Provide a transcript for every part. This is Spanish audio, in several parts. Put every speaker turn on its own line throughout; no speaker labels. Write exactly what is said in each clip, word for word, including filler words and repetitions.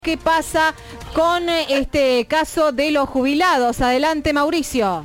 ¿Qué pasa con este caso de los jubilados? Adelante, Mauricio.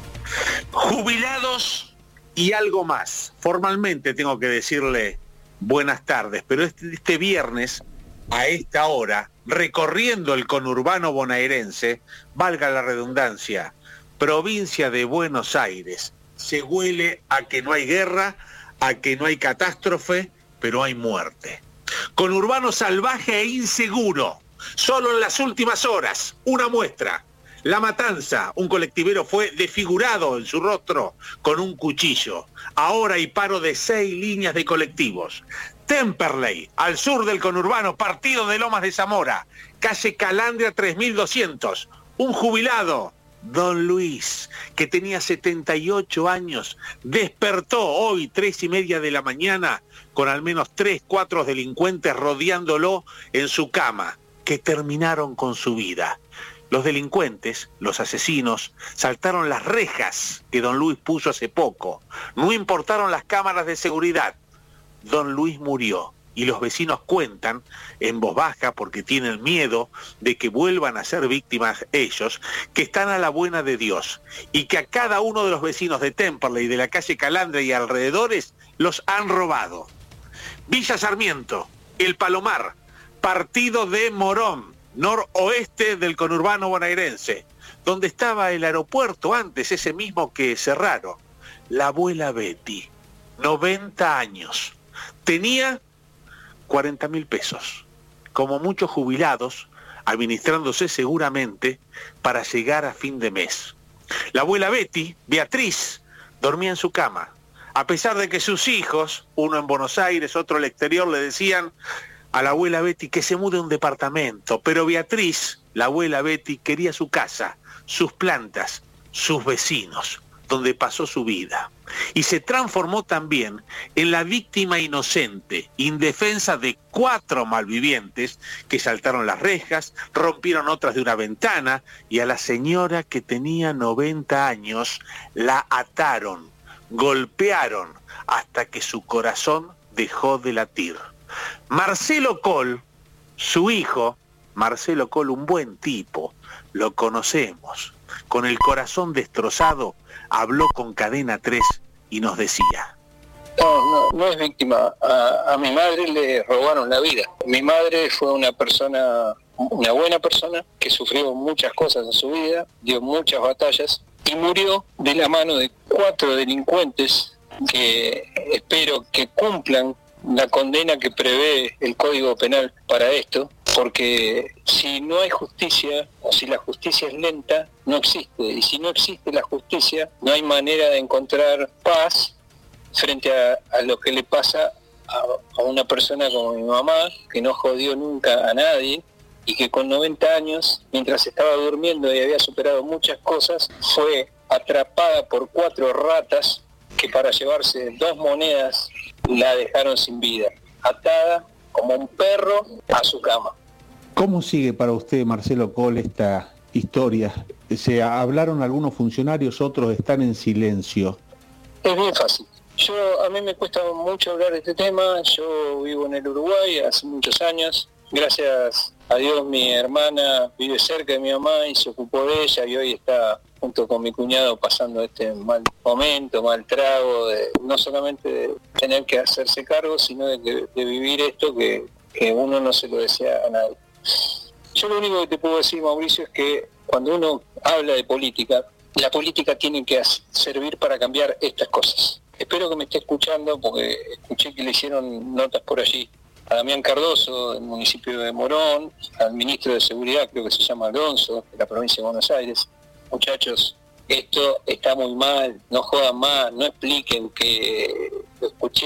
Jubilados y algo más. Formalmente tengo que decirle buenas tardes, pero este, este viernes, a esta hora, recorriendo el conurbano bonaerense, valga la redundancia, provincia de Buenos Aires, se huele a que no hay guerra, a que no hay catástrofe, pero hay muerte. Conurbano salvaje e inseguro. Solo en las últimas horas, una muestra. La Matanza, un colectivero fue desfigurado en su rostro con un cuchillo. Ahora hay paro de seis líneas de colectivos. Temperley, al sur del conurbano, partido de Lomas de Zamora, calle Calandria tres mil doscientos. Un jubilado, Don Luis, que tenía setenta y ocho años, despertó hoy tres y media de la mañana con al menos tres, cuatro delincuentes rodeándolo en su cama, que terminaron con su vida. Los delincuentes, los asesinos, saltaron las rejas que don Luis puso hace poco. No importaron las cámaras de seguridad. Don Luis murió y los vecinos cuentan, en voz baja porque tienen miedo de que vuelvan a ser víctimas ellos, que están a la buena de Dios y que a cada uno de los vecinos de Temperley, de la calle Calandria y alrededores, los han robado. Villa Sarmiento, El Palomar, partido de Morón, noroeste del conurbano bonaerense, donde estaba el aeropuerto antes, ese mismo que cerraron. La abuela Betty, noventa años, tenía cuarenta mil pesos, como muchos jubilados, administrándose seguramente para llegar a fin de mes. La abuela Betty, Beatriz, dormía en su cama, a pesar de que sus hijos, uno en Buenos Aires, otro al exterior, le decían a la abuela Betty que se mude a un departamento, pero Beatriz, la abuela Betty, quería su casa, sus plantas, sus vecinos, donde pasó su vida. Y se transformó también en la víctima inocente, indefensa de cuatro malvivientes que saltaron las rejas, rompieron otras de una ventana, y a la señora que tenía noventa años la ataron, golpearon hasta que su corazón dejó de latir. Marcelo Coll, su hijo, Marcelo Coll, un buen tipo, lo conocemos, con el corazón destrozado, habló con Cadena tres y nos decía:
No, no, no es víctima. A, a mi madre le robaron la vida. Mi madre fue una persona, una buena persona, que sufrió muchas cosas en su vida, dio muchas batallas y murió de la mano de cuatro delincuentes que espero que cumplan la condena que prevé el Código Penal para esto, porque si no hay justicia, o si la justicia es lenta, no existe, y si no existe la justicia, no hay manera de encontrar paz frente a, a lo que le pasa a, a una persona como mi mamá, que no jodió nunca a nadie, y que con noventa años, mientras estaba durmiendo y había superado muchas cosas, fue atrapada por cuatro ratas que para llevarse dos monedas la dejaron sin vida, atada como un perro a su cama.
¿Cómo sigue para usted, Marcelo Coll, esta historia? Se hablaron algunos funcionarios, otros están en silencio.
Es bien fácil. Yo, a mí me cuesta mucho hablar de este tema. Yo vivo en el Uruguay hace muchos años. Gracias a Dios mi hermana vive cerca de mi mamá y se ocupó de ella, y hoy está junto con mi cuñado pasando este mal momento, mal trago, de, no solamente de tener que hacerse cargo, sino de, de, de vivir esto que, que uno no se lo desea a nadie. Yo lo único que te puedo decir, Mauricio, es que cuando uno habla de política, la política tiene que servir para cambiar estas cosas. Espero que me esté escuchando, porque escuché que le hicieron notas por allí a Damián Cardoso, del municipio de Morón, al ministro de Seguridad, creo que se llama Alonso, de la provincia de Buenos Aires. Muchachos, esto está muy mal, no jodan más, no expliquen que... Escuché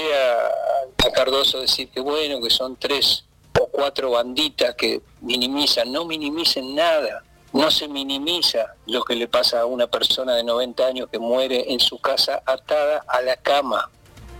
a, a Cardoso decir que bueno, que son tres o cuatro banditas que minimizan. No minimicen nada, no se minimiza lo que le pasa a una persona de noventa años que muere en su casa atada a la cama.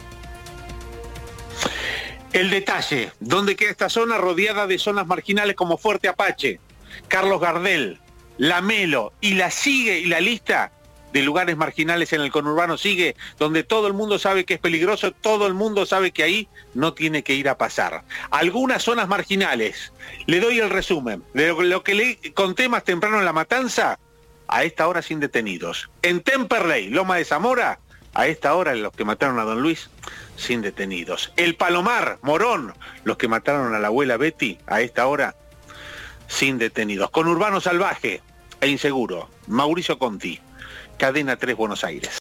El detalle, ¿dónde queda esta zona rodeada de zonas marginales como Fuerte Apache, Carlos Gardel, La Melo, y la sigue y la lista de lugares marginales en el conurbano sigue, donde todo el mundo sabe que es peligroso, todo el mundo sabe que ahí no tiene que ir a pasar. Algunas zonas marginales, le doy el resumen, de lo, lo que le conté más temprano en La Matanza, a esta hora sin detenidos. En Temperley, Loma de Zamora, a esta hora los que mataron a Don Luis, sin detenidos. El Palomar, Morón, los que mataron a la abuela Betty, a esta hora, sin detenidos. Conurbano salvaje e inseguro, Mauricio Conti, Cadena tres, Buenos Aires.